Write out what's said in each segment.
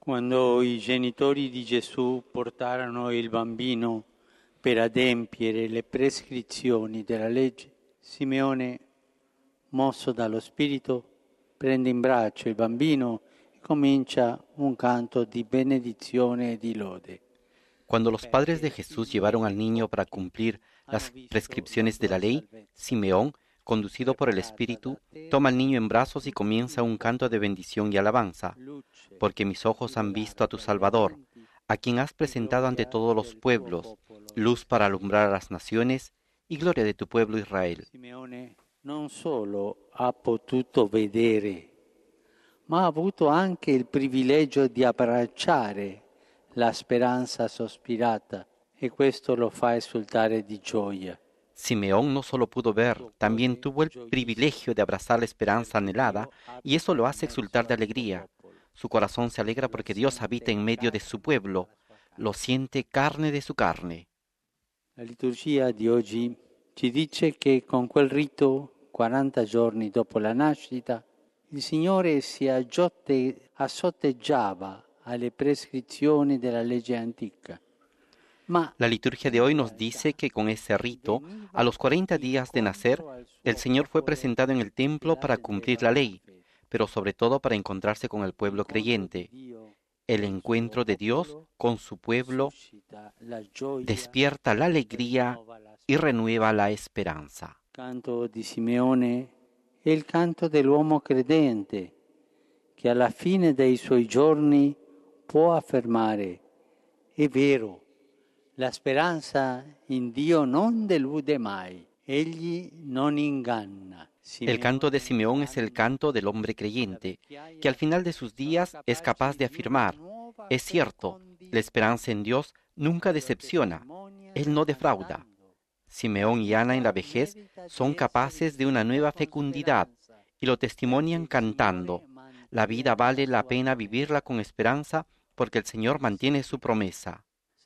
Quando i genitori di Gesù portarono il bambino per adempiere le prescrizioni della legge, Simeone, mosso dallo Spirito, prende in braccio il bambino e comincia un canto di benedizione e di lode. Cuando los padres de Jesús llevaron al niño para cumplir las prescripciones de la ley, Simeón, conducido por el Espíritu, toma al niño en brazos y comienza un canto de bendición y alabanza, porque mis ojos han visto a tu Salvador, a quien has presentado ante todos los pueblos, luz para alumbrar a las naciones y gloria de tu pueblo Israel. Simeone non solo ha potuto vedere, ma ha avuto anche il privilegio di abbracciare la speranza sospirata e questo lo fa esultare di gioia. Simeón no solo pudo ver, también tuvo el privilegio de abrazar la esperanza anhelada, y eso lo hace exultar de alegría. Su corazón se alegra porque Dios habita en medio de su pueblo, lo siente carne de su carne. La liturgia di oggi ci dice che con quel rito, 40 giorni dopo la nascita, il Signore si assotteggiava alle prescrizioni della legge antica. La liturgia de hoy nos dice que con ese rito, a los 40 días de nacer, el Señor fue presentado en el templo para cumplir la ley, pero sobre todo para encontrarse con el pueblo creyente. El encuentro de Dios con su pueblo despierta la alegría y renueva la esperanza. Il canto di Simeone è il canto dell'uomo credente che alla fine dei suoi giorni può affermare: è vero, la speranza in Dio non delude mai, egli non inganna. El canto de Simeón es el canto del hombre creyente, que al final de sus días es capaz de afirmar: es cierto, la esperanza en Dios nunca decepciona, Él no defrauda. Simeón y Ana en la vejez son capaces de una nueva fecundidad y lo testimonian cantando: la vida vale la pena vivirla con esperanza porque el Señor mantiene su promesa.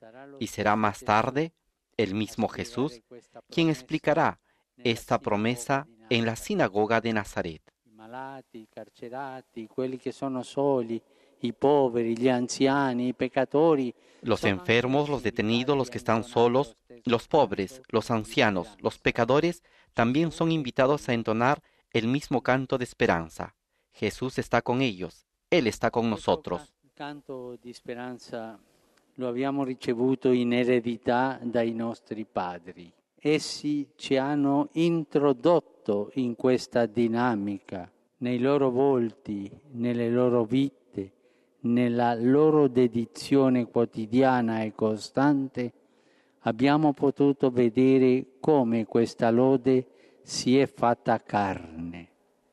Y será más tarde el mismo Jesús quien explicará esta promesa en la sinagoga de Nazaret. I malati, i carcerati, quelli che sono soli, i poveri, gli anziani, i peccatori. Los enfermos, los detenidos, los que están solos, los pobres, los ancianos, los pecadores, también son invitados a entonar el mismo canto de esperanza. Jesús está con ellos, Él está con nosotros. Il canto di speranza lo abbiamo ricevuto in eredità dai nostri padri. Essi ci hanno introdotto in questa dinamica, nei loro volti, nelle loro vite, nella loro dedizione quotidiana e costante. Abbiamo potuto vedere come questa lode si è fatta carne.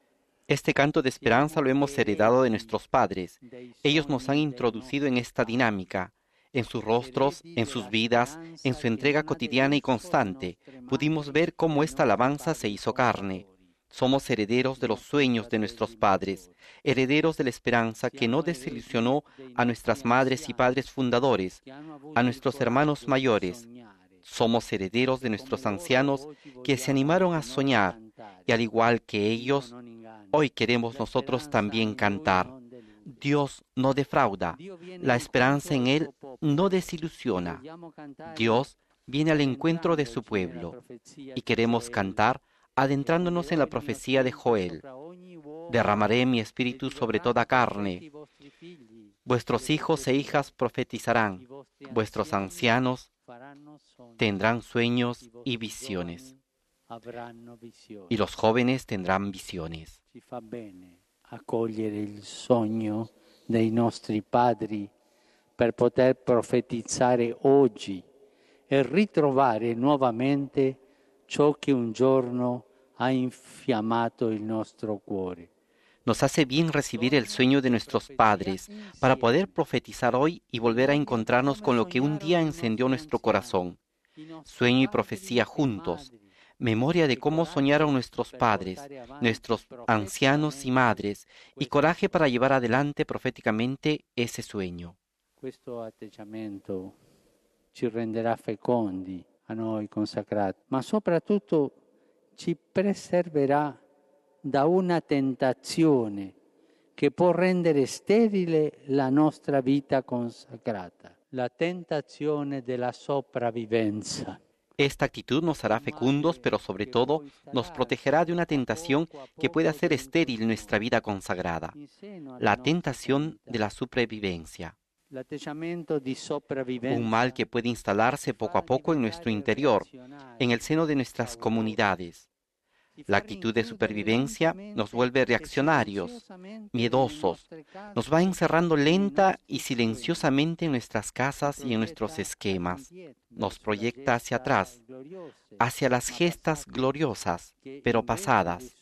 Este canto de esperanza lo hemos heredado de nuestros padres. Ellos nos han introducido en esta dinámica. En sus rostros, en sus vidas, en su entrega cotidiana y constante, pudimos ver cómo esta alabanza se hizo carne. Somos herederos de los sueños de nuestros padres, herederos de la esperanza que no desilusionó a nuestras madres y padres fundadores, a nuestros hermanos mayores. Somos herederos de nuestros ancianos que se animaron a soñar, y al igual que ellos, hoy queremos nosotros también cantar: Dios no defrauda, la esperanza en Él no desilusiona. Dios viene al encuentro de su pueblo, y queremos cantar adentrándonos en la profecía de Joel: derramaré mi espíritu sobre toda carne. Vuestros hijos e hijas profetizarán, vuestros ancianos tendrán sueños y visiones, y los jóvenes tendrán visiones. Ci fa bene accogliere il sogno dei nostri padri per poter profetizzare oggi e ritrovare nuovamente ciò che un giorno ha infiammato il nostro cuore. Nos hace bien recibir el sueño de nuestros padres para poder profetizar hoy y volver a encontrarnos con lo que un día encendió nuestro corazón. Sueño y profecía juntos. Memoria de cómo soñaron nuestros padres, nuestros ancianos y madres, y coraje para llevar adelante proféticamente ese sueño. Questo atteggiamento ci renderà fecondi a noi consacrati, ma soprattutto ci preserverà da una tentazione che può rendere sterile la nostra vita consacrata, la tentazione della sopravvivenza. Esta actitud nos hará fecundos, pero sobre todo nos protegerá de una tentación que puede hacer estéril nuestra vida consagrada, la tentación de la supervivencia. Un mal que puede instalarse poco a poco en nuestro interior, en el seno de nuestras comunidades. La actitud de supervivencia nos vuelve reaccionarios, miedosos, nos va encerrando lenta y silenciosamente en nuestras casas y en nuestros esquemas. Nos proyecta hacia atrás, hacia las gestas gloriosas, pero pasadas.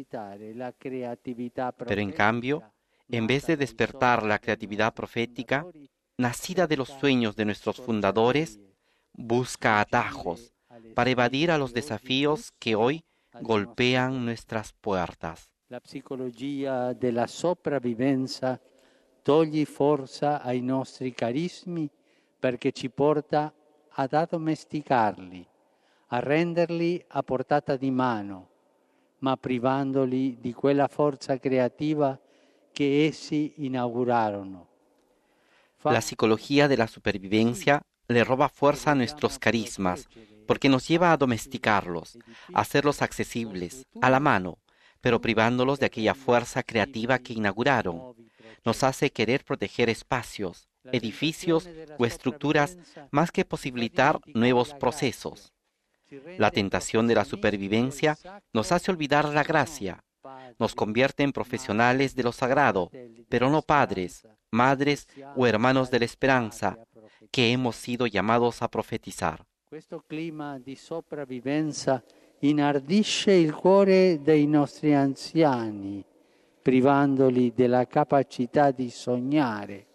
Pero en cambio, en vez de despertar la creatividad profética, nacida de los sueños de nuestros fundadores, busca atajos para evadir a los desafíos que hoy golpean nuestras puertas. La psicologia della sopravvivenza toglie forza ai nostri carismi perché ci porta ad addomesticarli, a renderli a portata di mano, ma privandoli di quella forza creativa che essi inaugurarono. La psicología de la supervivencia le roba fuerza a nuestros carismas, porque nos lleva a domesticarlos, a hacerlos accesibles, a la mano, pero privándolos de aquella fuerza creativa que inauguraron. Nos hace querer proteger espacios, edificios o estructuras más que posibilitar nuevos procesos. La tentación de la supervivencia nos hace olvidar la gracia, nos convierte en profesionales de lo sagrado, pero no padres, madres o hermanos de la esperanza, que hemos sido llamados a profetizar. Questo clima di sopravvivenza inardisce il cuore dei nostri anziani, privandoli della capacità di sognare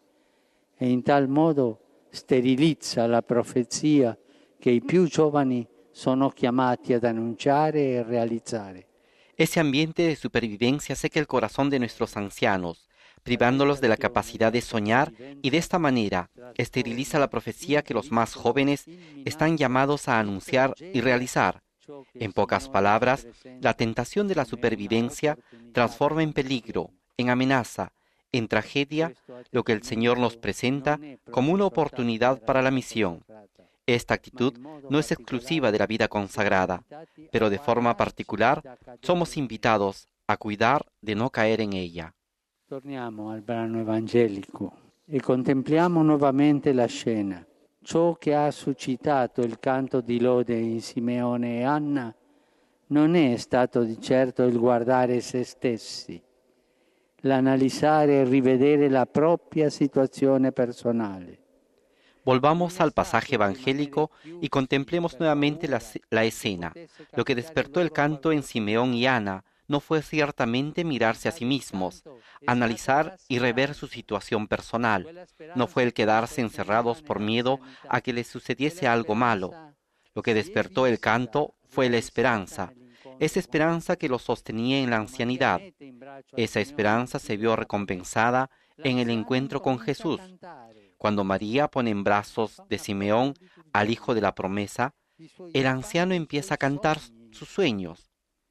e in tal modo sterilizza la profezia che i più giovani sono chiamati ad annunciare e realizzare. Ese ambiente de supervivencia seca el corazón de nuestros ancianos, privándolos de la capacidad de soñar y de esta manera esteriliza la profecía que los más jóvenes están llamados a anunciar y realizar. En pocas palabras, la tentación de la supervivencia transforma en peligro, en amenaza, en tragedia, lo que el Señor nos presenta como una oportunidad para la misión. Esta actitud no es exclusiva de la vida consagrada, pero de forma particular somos invitados a cuidar de no caer en ella. Torniamo al brano evangelico e contempliamo nuovamente la scena. Ciò che ha suscitato il canto di lode in Simeone e Anna non è stato di certo il guardare se stessi, l'analizzare e rivedere la propria situazione personale. Volvamos al pasaje evangélico y contemplemos nuevamente la escena. Lo que despertó el canto en Simeón y Ana no fue ciertamente mirarse a sí mismos, analizar y rever su situación personal. No fue el quedarse encerrados por miedo a que les sucediese algo malo. Lo que despertó el canto fue la esperanza, esa esperanza que los sostenía en la ancianidad. Esa esperanza se vio recompensada en el encuentro con Jesús. Cuando María pone en brazos de Simeón al hijo de la promesa, el anciano empieza a cantar sus sueños.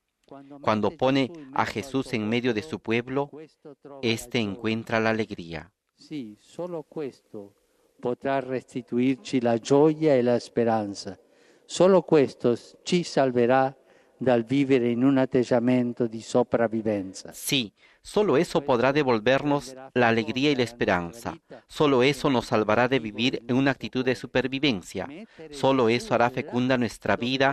Cuando pone a Jesús en medio de su pueblo, éste encuentra la alegría. Sí, solo questo potrà restituirci la gioia e la speranza. Solo questo ci salverà dal vivere in un atteggiamento di sopravvivenza. Sí, solo eso podrá devolvernos la alegría y la esperanza. Solo eso nos salvará de vivir en una actitud de supervivencia. Solo eso hará fecunda nuestra vida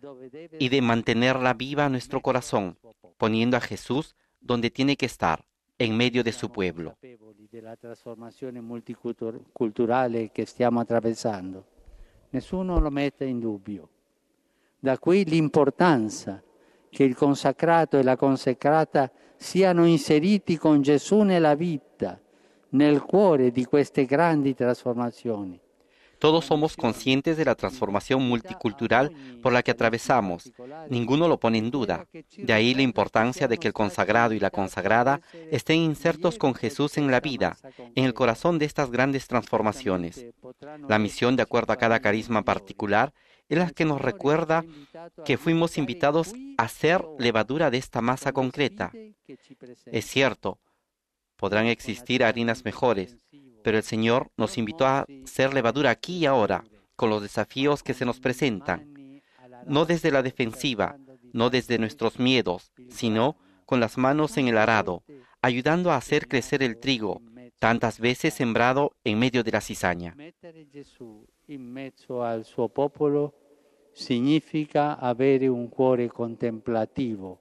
y de mantenerla viva nuestro corazón, poniendo a Jesús donde tiene que estar, en medio de su pueblo. De la trasformazione multiculturale che stiamo attraversando. Nessuno lo mette in dubbio. Da qui l'importanza che il consacrato e la consacrata siano inseriti con Gesù nella vita, nel cuore di queste grandi trasformazioni. Todos somos conscientes de la transformación multicultural por la que atravesamos. Ninguno lo pone en duda. De ahí la importancia de que el consagrado y la consagrada estén insertos con Jesús en la vida, en el corazón de estas grandes transformaciones. La misión, de acuerdo a cada carisma particular, es la que nos recuerda que fuimos invitados a ser levadura de esta masa concreta. Es cierto, Podrán existir harinas mejores, pero el Señor nos invitó a ser levadura aquí y ahora, con los desafíos que se nos presentan, no desde la defensiva, no desde nuestros miedos, sino con las manos en el arado, ayudando a hacer crecer el trigo, tantas veces sembrado en medio de la cizaña. Mettere Gesù in mezzo al suo popolo significa avere un cuore contemplativo,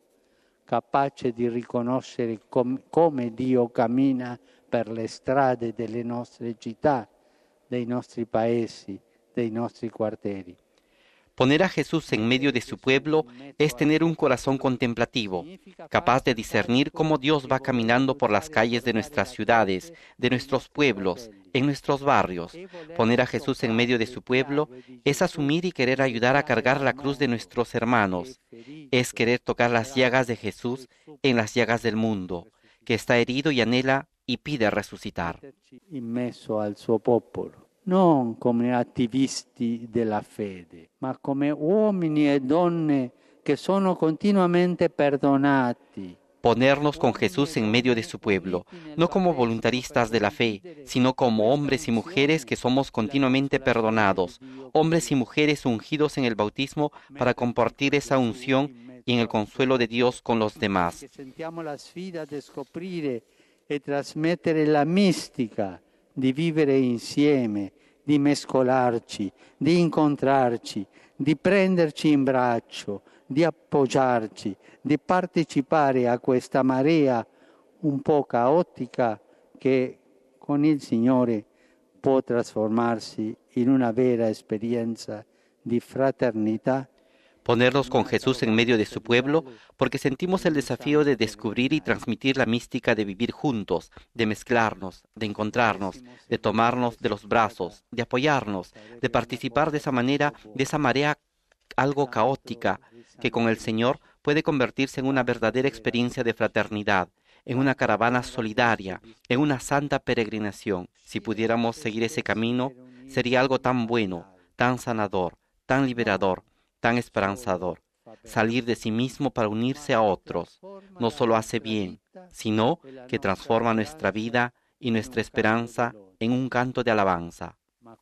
capace di riconoscere come Dio cammina per le strade delle nostre città, dei nostri paesi, dei nostri quartieri. Poner a Jesús en medio de su pueblo es tener un corazón contemplativo, capaz de discernir cómo Dios va caminando por las calles de nuestras ciudades, de nuestros pueblos, en nuestros barrios. Poner a Jesús en medio de su pueblo es asumir y querer ayudar a cargar la cruz de nuestros hermanos. Es querer tocar las llagas de Jesús en las llagas del mundo, que está herido y anhela y pide resucitar. Immesso al suo popolo. Non come attivisti della fede, ma come uomini e donne che sono continuamente perdonati. Ponernos con Jesús en medio de su pueblo, no como voluntaristas de la fe, sino como hombres y mujeres que somos continuamente perdonados, hombres y mujeres ungidos en el bautismo para compartir esa unción y en el consuelo de Dios con los demás. Sentiamo la sfida di scoprire e trasmettere la mistica di vivere insieme, di mescolarci, di incontrarci, di prenderci in braccio, di appoggiarci, di partecipare a questa marea un po' caotica che con il Signore può trasformarsi in una vera esperienza di fraternità. Ponernos con Jesús en medio de su pueblo, porque sentimos el desafío de descubrir y transmitir la mística de vivir juntos, de mezclarnos, de encontrarnos, de tomarnos de los brazos, de apoyarnos, de participar de esa manera, de esa marea algo caótica, que con el Señor puede convertirse en una verdadera experiencia de fraternidad, en una caravana solidaria, en una santa peregrinación. Si pudiéramos seguir ese camino, sería algo tan bueno, tan sanador, tan liberador, tan esperanzador. Salir de sí mismo para unirse a otros no solo hace bien, sino que transforma nuestra vida y nuestra esperanza en un canto de alabanza.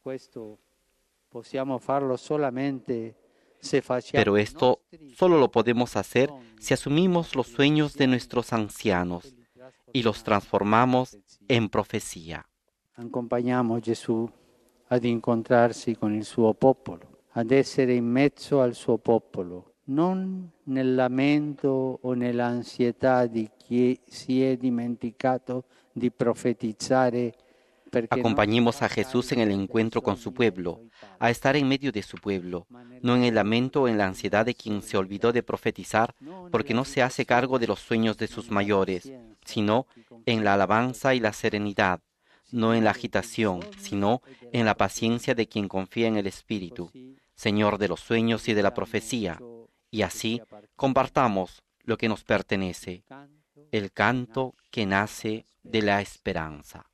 Pero esto solo lo podemos hacer si asumimos los sueños de nuestros ancianos y los transformamos en profecía. Accompagniamo Gesù ad incontrarsi con il suo popolo, ad essere in mezzo al suo popolo, non nel lamento o nell'ansietà di chi si è dimenticato di profetizzare. Acompañemos a Jesús en el encuentro con su pueblo, a estar en medio de su pueblo, no en el lamento o en la ansiedad de quien se olvidó de profetizar porque no se hace cargo de los sueños de sus mayores, sino en la alabanza y la serenidad, no en la agitación, sino en la paciencia de quien confía en el Espíritu, Señor de los sueños y de la profecía, y así compartamos lo que nos pertenece, el canto que nace de la esperanza.